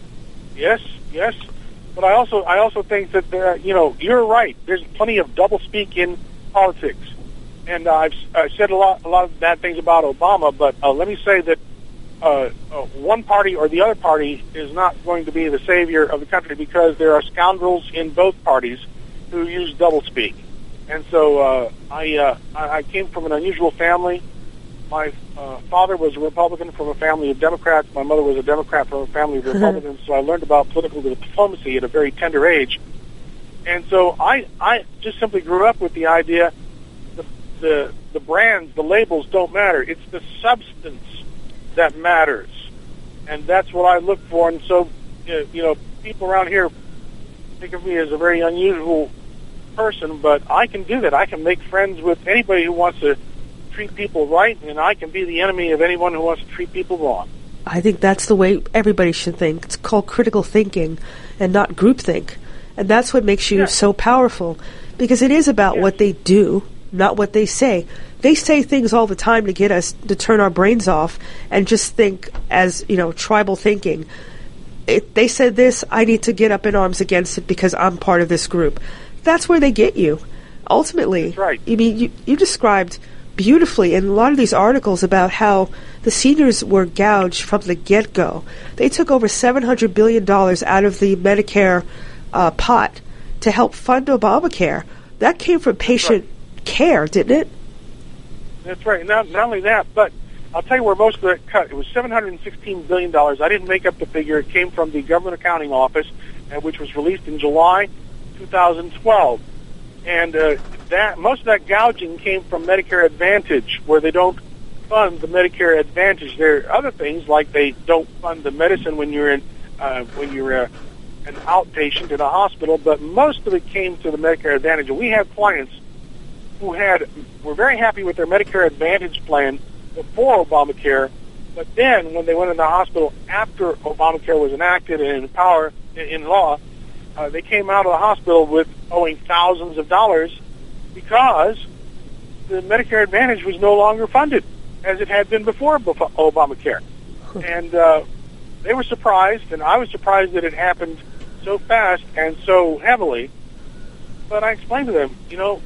Yes, yes. But I also I also think that there, you know, you're right. There's plenty of doublespeak in politics. And uh, I've uh, said a lot, a lot of bad things about Obama, but uh, let me say that uh, uh, one party or the other party is not going to be the savior of the country, because there are scoundrels in both parties who use doublespeak. And so uh, I, uh, I came from an unusual family. My uh, father was a Republican from a family of Democrats. My mother was a Democrat from a family of Republicans. So I learned about political diplomacy at a very tender age. And so I, I just simply grew up with the idea The, the brands, the labels don't matter. It's the substance that matters. And that's what I look for. And so, you know, people around here think of me as a very unusual person, but I can do that. I can make friends with anybody who wants to treat people right, and I can be the enemy of anyone who wants to treat people wrong. I think that's the way everybody should think. It's called critical thinking and not groupthink. And that's what makes you yeah. so powerful, because it is about yeah. what they do, not what they say. They say things all the time to get us to turn our brains off and just think as, you know, tribal thinking. If they said this, I need to get up in arms against it because I'm part of this group. That's where they get you. Ultimately, That's right. I mean, you, you described beautifully in a lot of these articles about how the seniors were gouged from the get-go. They took over seven hundred billion dollars out of the Medicare uh, pot to help fund Obamacare. That came from patient care, didn't it? That's right. Not, not only that, but I'll tell you where most of that cut. It was seven hundred sixteen billion dollars. I didn't make up the figure. It came from the Government Accounting Office, uh, which was released in July two thousand twelve. And uh, that most of that gouging came from Medicare Advantage, where they don't fund the Medicare Advantage. There are other things like they don't fund the medicine when you're in uh, when you're uh, an outpatient in a hospital, but most of it came to the Medicare Advantage. And we have clients who had were very happy with their Medicare Advantage plan before Obamacare, but then when they went in the hospital after Obamacare was enacted and in power in law, uh, they came out of the hospital with owing thousands of dollars because the Medicare Advantage was no longer funded as it had been before Obamacare. And uh, they were surprised, and I was surprised that it happened so fast and so heavily. But I explained to them, you know,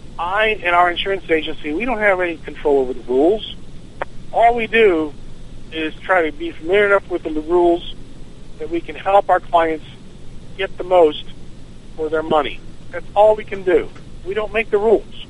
I and our insurance agency, we don't have any control over the rules. All we do is try to be familiar enough with the rules that we can help our clients get the most for their money. That's all we can do. We don't make the rules.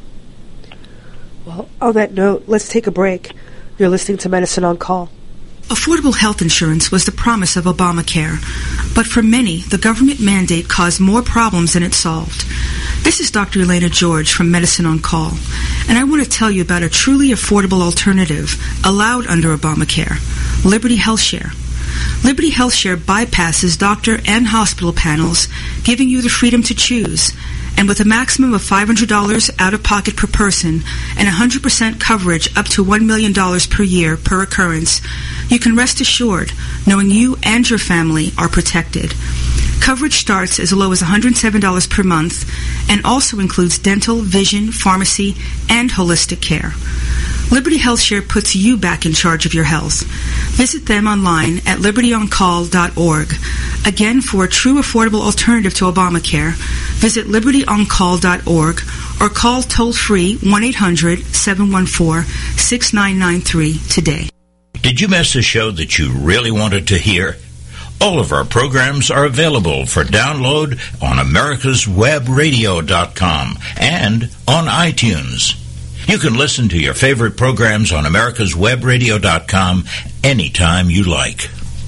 Well, on that note, let's take a break. You're listening to Medicine on Call. Affordable health insurance was the promise of Obamacare, but for many, the government mandate caused more problems than it solved. This is Doctor Elena George from Medicine on Call, and I want to tell you about a truly affordable alternative allowed under Obamacare, Liberty HealthShare. Liberty HealthShare bypasses doctor and hospital panels, giving you the freedom to choose. And with a maximum of five hundred dollars out-of-pocket per person and one hundred percent coverage up to one million dollars per year per occurrence, you can rest assured knowing you and your family are protected. Coverage starts as low as one hundred seven dollars per month and also includes dental, vision, pharmacy, and holistic care. Liberty HealthShare puts you back in charge of your health. Visit them online at liberty on call dot org. Again, for a true affordable alternative to Obamacare, visit liberty on call dot org or call toll-free one eight hundred seven one four six nine nine three today. Did you miss a show that you really wanted to hear? All of our programs are available for download on americas web radio dot com and on iTunes. You can listen to your favorite programs on americas web radio dot com anytime you like.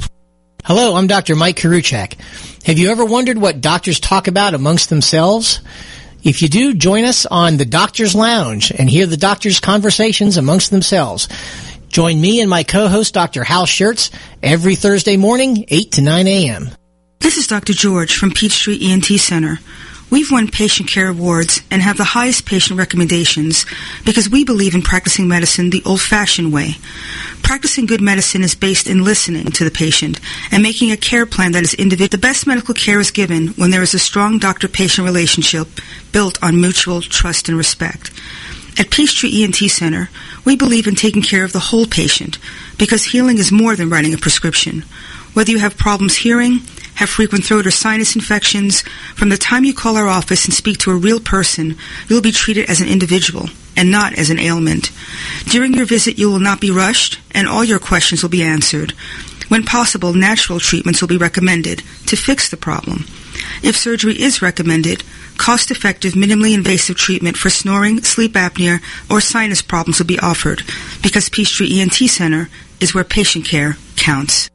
Hello, I'm Doctor Mike Karuchak. Have you ever wondered what doctors talk about amongst themselves? If you do, join us on the Doctor's Lounge and hear the doctors' conversations amongst themselves. Join me and my co-host, Doctor Hal Schertz, every Thursday morning, eight to nine a.m. This is Doctor George from Peachtree E N T Center. We've won patient care awards and have the highest patient recommendations because we believe in practicing medicine the old-fashioned way. Practicing good medicine is based in listening to the patient and making a care plan that is individual. The best medical care is given when there is a strong doctor-patient relationship built on mutual trust and respect. At Peachtree E N T Center, we believe in taking care of the whole patient because healing is more than writing a prescription. Whether you have problems hearing, have frequent throat or sinus infections, from the time you call our office and speak to a real person, you'll be treated as an individual and not as an ailment. During your visit, you will not be rushed, and all your questions will be answered. When possible, natural treatments will be recommended to fix the problem. If surgery is recommended, cost-effective, minimally invasive treatment for snoring, sleep apnea, or sinus problems will be offered because Peachtree E N T Center is where patient care counts.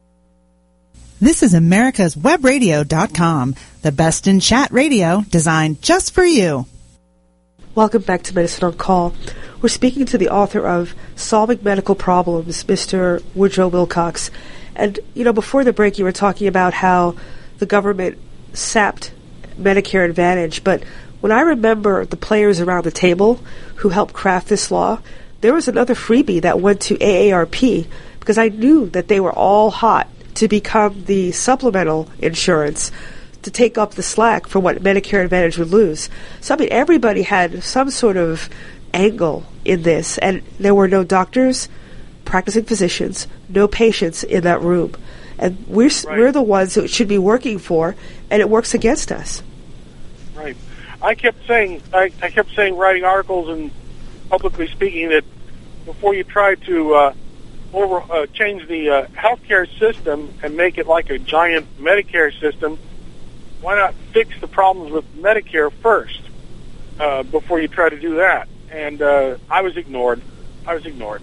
This is americas web radio dot com, the best in chat radio designed just for you. Welcome back to Medicine on Call. We're speaking to the author of Solving Medical Problems, Mister Woodrow Wilcox. And, you know, before the break you were talking about how the government sapped Medicare Advantage, but when I remember the players around the table who helped craft this law, there was another freebie that went to A A R P because I knew that they were all hot to become the supplemental insurance to take up the slack for what Medicare Advantage would lose. So, I mean, everybody had some sort of angle in this, and there were no doctors, practicing physicians, no patients in that room. And we're, right. we're the ones who it should be working for, and it works against us. Right. I kept saying, I, I kept saying, writing articles and publicly speaking, that before you try to uh, over uh, change the uh, healthcare system and make it like a giant Medicare system, why not fix the problems with Medicare first uh, before you try to do that? And uh, I was ignored. I was ignored.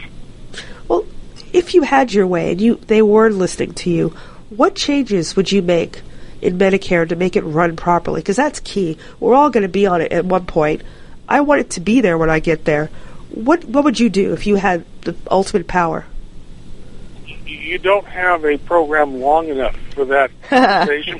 Well, if you had your way and you they were listening to you, what changes would you make in Medicare to make it run properly? Because that's key. We're all going to be on it at one point. I want it to be there when I get there. What what would you do if you had the ultimate power? You don't have a program long enough for that conversation.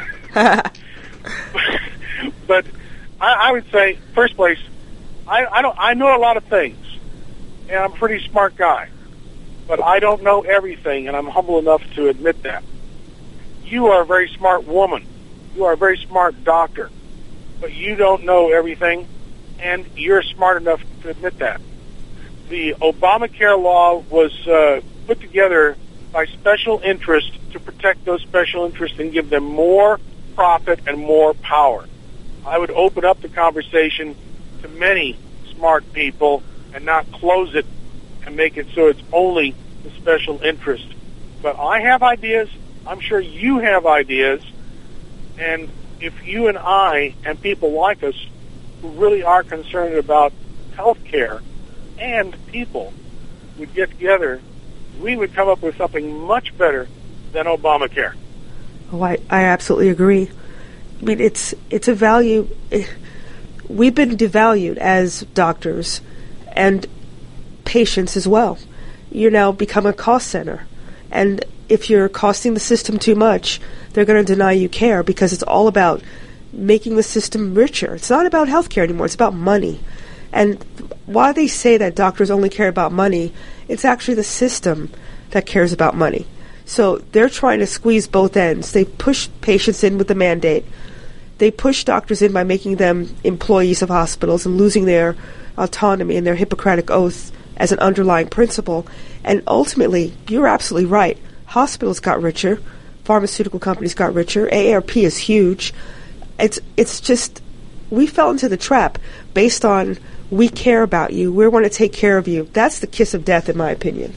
But I, I would say, first place, I, I don't. I know a lot of things, and I'm a pretty smart guy, but I don't know everything, and I'm humble enough to admit that. You are a very smart woman. You are a very smart doctor, but you don't know everything, and you're smart enough to admit that. The Obamacare law was uh, put together by special interests to protect those special interests and give them more profit and more power. I would open up the conversation to many smart people and not close it and make it so it's only the special interest. But I have ideas. I'm sure you have ideas. And if you and I and people like us who really are concerned about health care and people would get together, we would come up with something much better than Obamacare. Oh, I, I absolutely agree. I mean, it's it's a value. we've been devalued as doctors and patients as well. You now become a cost center. And if you're costing the system too much, they're going to deny you care because it's all about making the system richer. It's not about healthcare anymore. It's about money. And while they say that doctors only care about money, it's actually the system that cares about money. So they're trying to squeeze both ends. They push patients in with the mandate. They push doctors in by making them employees of hospitals and losing their autonomy and their Hippocratic oath as an underlying principle. And ultimately, you're absolutely right. Hospitals got richer. Pharmaceutical companies got richer. A A R P is huge. It's it's just, we fell into the trap based on we care about you. We want to take care of you. That's the kiss of death, in my opinion.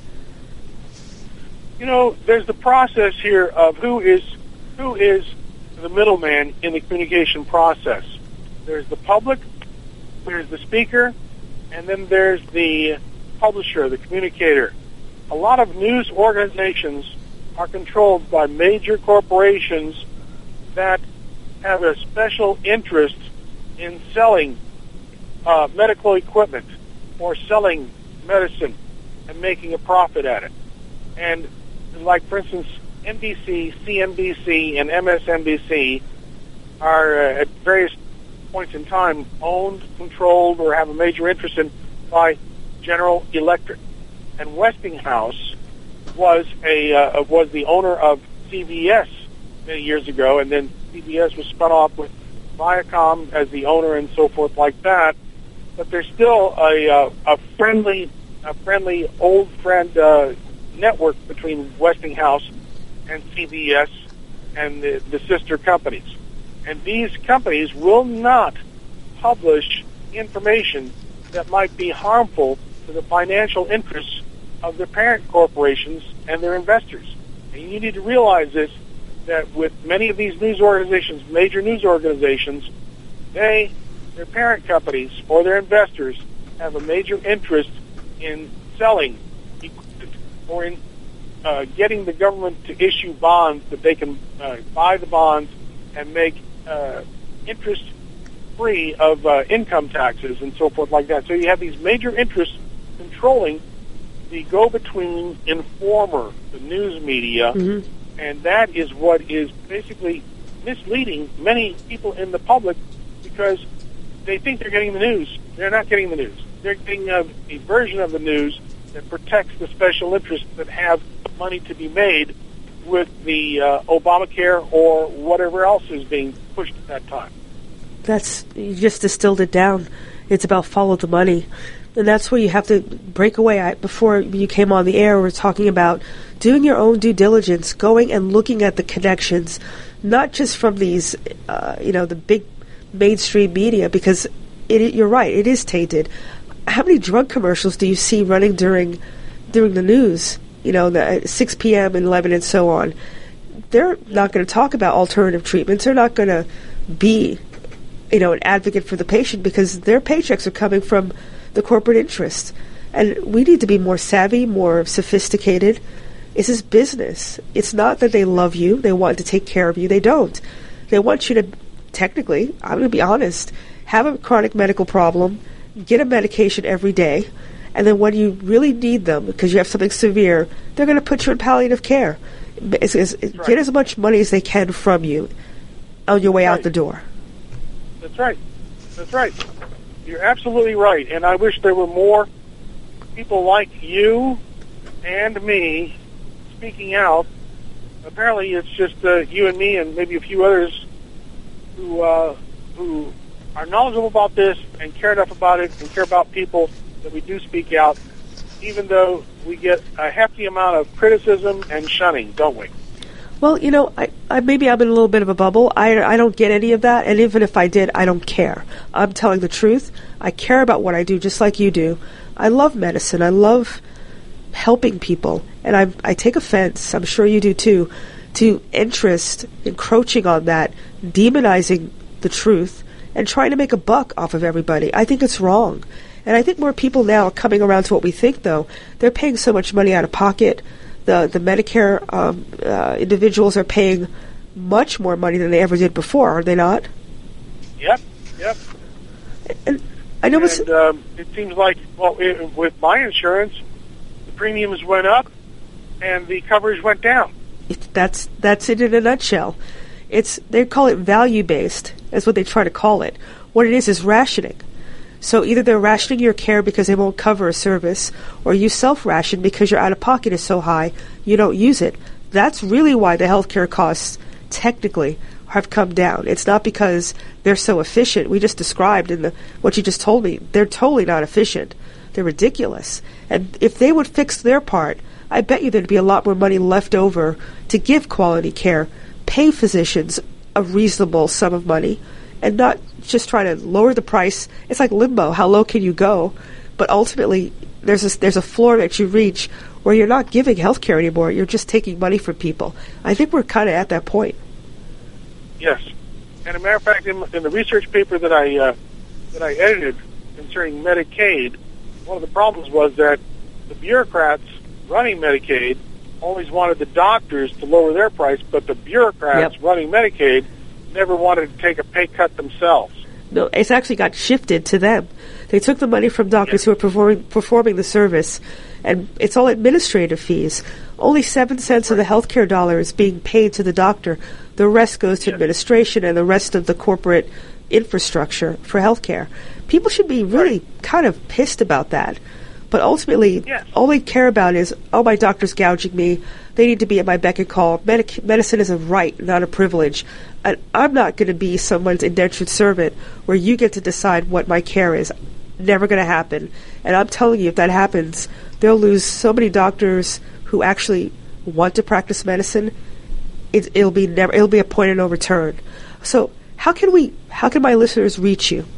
You know, there's the process here of who is who is the middleman in the communication process. There's the public, there's the speaker, and then there's the publisher, the communicator. A lot of news organizations are controlled by major corporations that have a special interest in selling uh, medical equipment or selling medicine and making a profit at it. And like, for instance, N B C, C N B C, and M S N B C are uh, at various points in time owned, controlled, or have a major interest in by General Electric. And Westinghouse was a uh, was the owner of C B S many years ago, and then C B S was spun off with Viacom as the owner and so forth like that. But there's still a uh, a friendly a friendly old friend uh, network between Westinghouse and C B S and the, the sister companies. And these companies will not publish information that might be harmful to the financial interests of their parent corporations and their investors. And you need to realize this, that with many of these news organizations, major news organizations, they, their parent companies or their investors have a major interest in selling equipment or in uh, getting the government to issue bonds that they can uh, buy the bonds and make uh, interest free of uh, income taxes and so forth like that. So you have these major interests controlling the go-between informer, the news media, mm-hmm. and that is what is basically misleading many people in the public because they think they're getting the news. They're not getting the news. They're getting a, a version of the news that protects the special interests that have money to be made with the uh, Obamacare or whatever else is being pushed at that time. That's, you just distilled it down. It's about follow the money. And that's where you have to break away. I, before you came on the air, we were talking about doing your own due diligence, going and looking at the connections, not just from these, uh, you know, the big mainstream media, because it, you're right, it is tainted. How many drug commercials do you see running during during the news? You know, the six p.m. and eleven and so on. They're not going to talk about alternative treatments. They're not going to be, you know, an advocate for the patient because their paychecks are coming from the corporate interests. And we need to be more savvy, more sophisticated. This is business. It's not that they love you, they want to take care of you. They don't. They want you to, technically, I'm going to be honest, have a chronic medical problem, get a medication every day, and then when you really need them, because you have something severe, they're going to put you in palliative care. It's, it's, right. Get as much money as they can from you on your way That's out right. the door. That's right. That's right. You're absolutely right, and I wish there were more people like you and me speaking out. Apparently, it's just uh, you and me and maybe a few others who uh, who are knowledgeable about this and care enough about it and care about people that we do speak out, even though we get a hefty amount of criticism and shunning, don't we? Well, you know, I, I maybe I'm in a little bit of a bubble. I, I don't get any of that, and even if I did, I don't care. I'm telling the truth. I care about what I do, just like you do. I love medicine. I love helping people, and I I take offense, I'm sure you do too, to interest encroaching on that, demonizing the truth, and trying to make a buck off of everybody. I think it's wrong. And I think more people now are coming around to what we think, though. They're paying so much money out of pocket. The the Medicare um, uh, individuals are paying much more money than they ever did before, are they not? Yep, yep. And I know and um, it seems like, well, it, with my insurance, the premiums went up and the coverage went down. It, that's that's it in a nutshell. It's they call it value based. That's what they try to call it. What it is is rationing. So either they're rationing your care because they won't cover a service, or you self-ration because your out-of-pocket is so high you don't use it. That's really why the healthcare costs technically have come down. It's not because they're so efficient. We just described in the what you just told me. They're totally not efficient. They're ridiculous. And if they would fix their part, I bet you there'd be a lot more money left over to give quality care, pay physicians a reasonable sum of money, and not just try to lower the price. It's like limbo. How low can you go? But ultimately, there's a, there's a floor that you reach where you're not giving health care anymore. You're just taking money from people. I think we're kind of at that point. Yes. And a matter of fact, in, in the research paper that I uh, that I edited concerning Medicaid, one of the problems was that the bureaucrats running Medicaid always wanted the doctors to lower their price, but the bureaucrats Yep. running Medicaid never wanted to take a pay cut themselves. No, it's actually got shifted to them. They took the money from doctors who are performing performing the service, and it's all administrative fees. Only seven cents of the healthcare dollar is being paid to the doctor. The rest goes to administration and the rest of the corporate infrastructure for healthcare. People should be really kind of pissed about that. But ultimately, Yes. all they care about is, oh, my doctor's gouging me. They need to be at my beck and call. Medic- medicine is a right, not a privilege. And I'm not going to be someone's indentured servant where you get to decide what my care is. Never going to happen. And I'm telling you, if that happens, they'll lose so many doctors who actually want to practice medicine. It, it'll be never. It'll be a point of no return. So, how can we? How can my listeners reach you?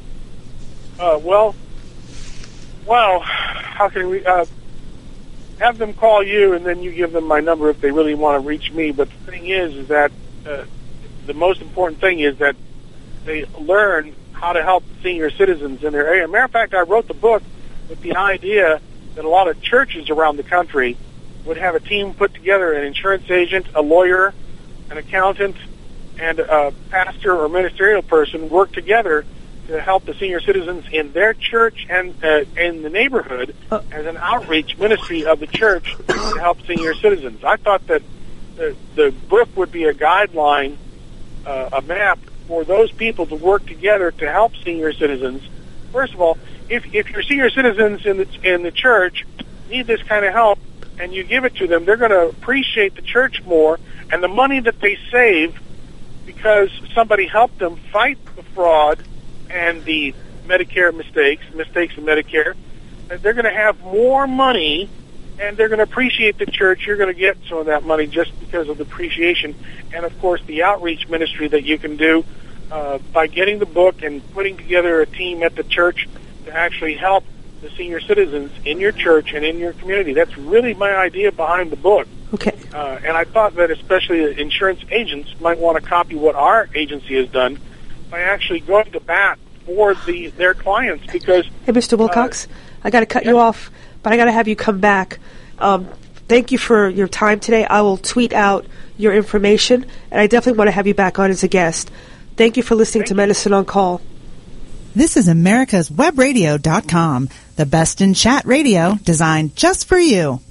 Uh, well, well, how can we uh, have them call you, and then you give them my number if they really want to reach me? But the thing is, is that uh, the most important thing is that they learn how to help senior citizens in their area. Matter of fact, I wrote the book with the idea that a lot of churches around the country would have a team put together, an insurance agent, a lawyer, an accountant, and a pastor or ministerial person work together to help the senior citizens in their church and uh, in the neighborhood Uh. as an outreach ministry of the church to help senior citizens. I thought that the, the book would be a guideline, uh, a map for those people to work together to help senior citizens. First of all, if if your senior citizens in the in the church need this kind of help and you give it to them, they're going to appreciate the church more, and the money that they save because somebody helped them fight the fraud and the Medicare mistakes, mistakes in Medicare, they're going to have more money, and they're going to appreciate the church. You're going to get some of that money just because of the appreciation. And, of course, the outreach ministry that you can do uh, by getting the book and putting together a team at the church to actually help the senior citizens in your church and in your community. That's really my idea behind the book. Okay. Uh, and I thought that especially insurance agents might want to copy what our agency has done by actually going to bat for the their clients because... Hey, Mister Wilcox, uh, I got to cut yes. you off, but I got to have you come back. Um, thank you for your time today. I will tweet out your information, and I definitely want to have you back on as a guest. Thank you for listening Thank to you. Medicine on Call. This is Americas Web Radio dot com, the best in chat radio designed just for you.